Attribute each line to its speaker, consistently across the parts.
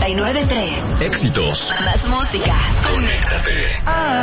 Speaker 1: 99.3.
Speaker 2: Éxitos.
Speaker 1: Más música.
Speaker 2: Conéctate.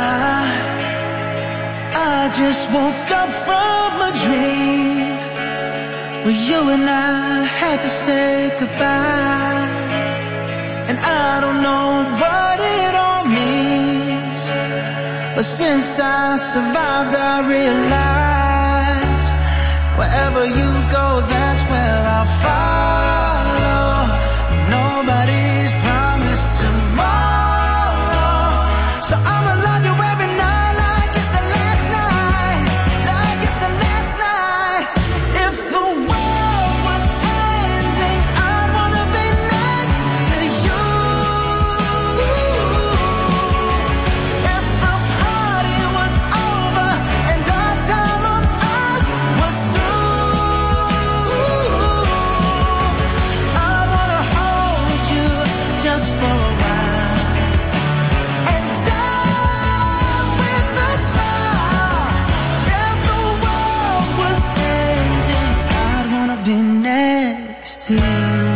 Speaker 3: I just woke up from a dream where you and I had to say goodbye, and I don't know what it all means, but since I survived I realized wherever you go, that's where I'll follow. Nobody's promised tomorrow, so I'ma love you every night like it's the last night, like it's the last night. If the world was ending, I'd wanna be next to you. If the party was over and our time on earth was through, I wanna hold you just for a while and die with a smile. If the world was ending, I'd wanna be next to you.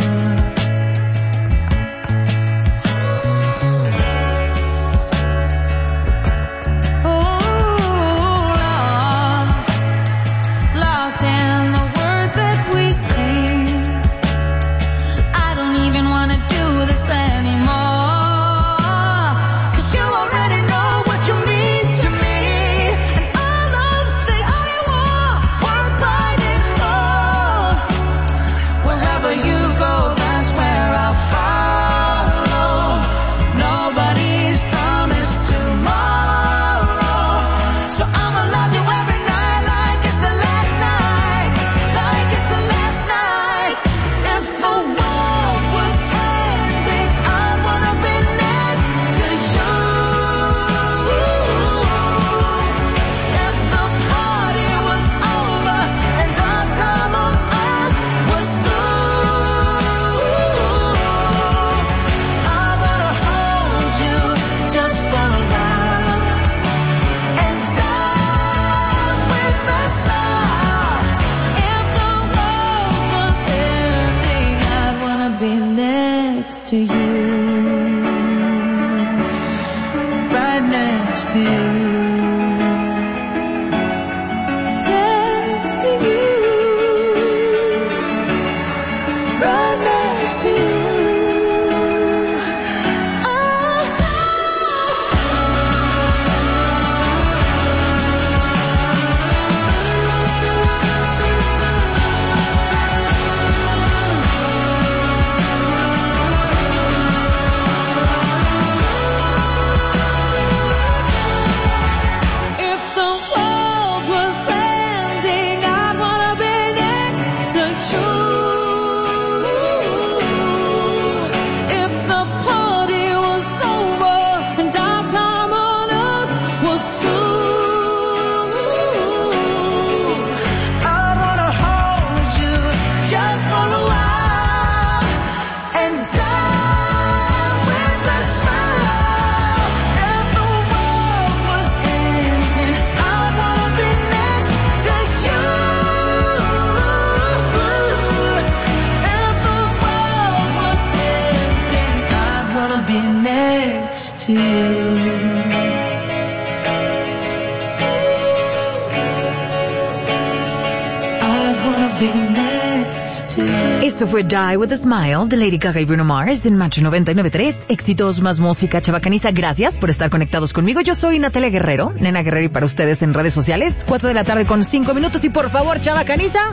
Speaker 3: Lost in the words that we sing. I don't even wanna do this anymore, 'cause you already know what you mean to me, and all of the I want worth fighting for. Wherever you go, that's where I'll follow. Nobody's promised tomorrow, so I'ma love you every night like it's the last night, like it's the last night. If the world was ending, I'd wanna be next to you. If the party was over and our time on earth was through, I wanna hold you just for a while and die with a smile. If the world was ending, I'd wanna be next to you, right next to you, next to you, right next to you. If the world was ending, I'd wanna be next to you. If the party was over and our time on earth was through, I'd wanna hold you just for a while and die with a smile. If the world was ending, I'd wanna be next to you. If the world was ending, I'd wanna be next to you. I'd wanna be next to you.
Speaker 4: Esto fue Die With a Smile de Lady Gaga y Bruno Mars en Macho 99.3. Éxitos, más música, chabacaniza. Gracias por estar conectados conmigo. Yo soy Natalia Guerrero, Nena Guerrero, y para ustedes en redes sociales, 4 de la tarde con 5 minutos. Y por favor, chabacaniza,